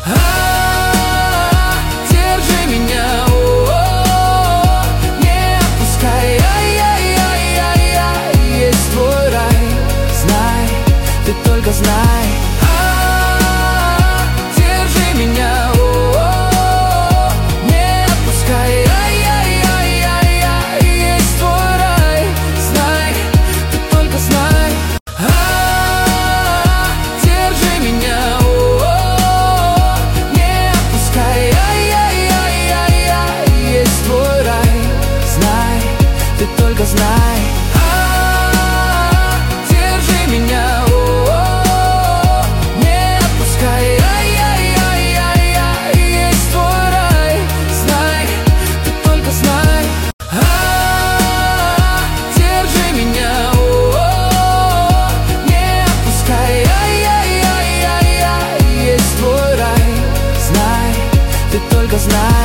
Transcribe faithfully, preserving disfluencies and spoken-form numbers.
А, держи меня, о-о-о, не отпускай. Ай-яй-яй-яй-яй, есть твой рай, знай, ты только знай. А, держи меня, о-о-о, не отпускай. Ай-яй-яй-яй-яй, есть твой рай, знай, ты только знай. А, держи меня, о-о-о, не отпускай. Ай-яй-яй-яй-яй, есть твой рай, знай, ты только знай. А, держи меня, о-о-о, не отпускай. Ай-яй-яй-яй-яй, есть твой рай, знай, ты только знай. А, держи меня, о-о-о, не отпускай. Ай-яй-яй-яй-яй, есть твой рай, знай, ты только знай.